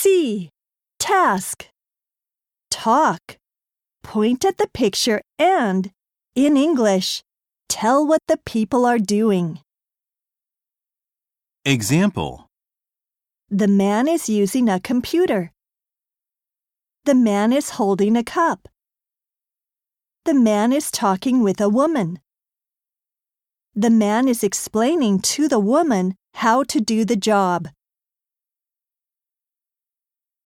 C. Task. Talk. Point at the picture and, in English, tell what the people are doing. Example: The man is using a computer. The man is holding a cup. The man is talking with a woman. The man is explaining to the woman how to do the job.